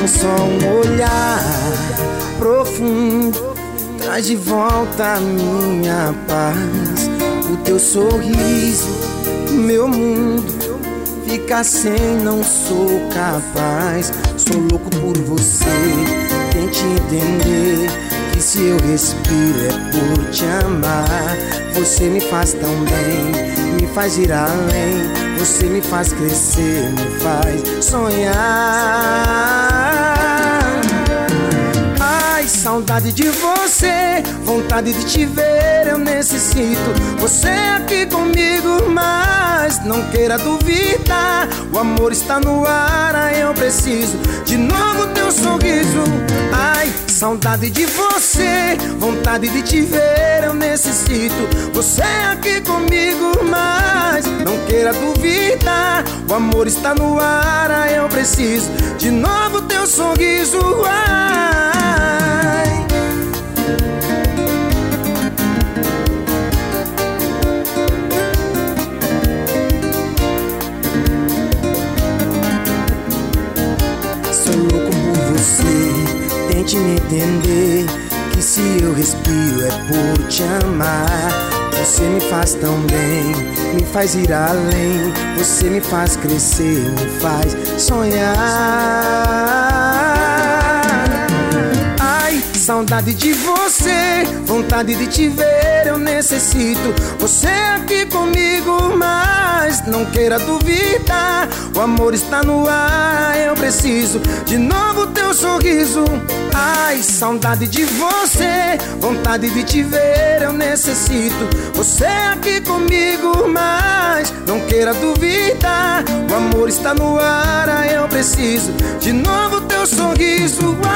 só um olhar profundo traz de volta a minha paz. O teu sorriso, meu mundo fica sem, não sou capaz. Sou louco por você, tente entender que se eu respiro é por te amar. Você me faz tão bem, me faz ir além. Você me faz crescer, me faz sonhar. Ai, saudade de você, vontade de te ver, eu necessito você aqui comigo, mas não queira duvidar. O amor está no ar, eu preciso de novo teu sorriso. Ai, saudade de você, vontade de te ver, eu necessito você aqui comigo, mas não queira duvidar. O amor está no ar, eu preciso de novo teu sorriso. Ai, sou louco por você, tente me entender que se eu respiro é por te amar. Você me faz tão bem, me faz ir além. Você me faz crescer, me faz sonhar. Ai, saudade de você, vontade de te ver, eu necessito você aqui comigo, mas não queira duvidar. O amor está no ar, eu preciso de novo teu sorriso. Ai, saudade de você, vontade de te ver, eu necessito você aqui comigo, mas não queira duvidar. O amor está no ar, eu preciso de novo teu sorriso.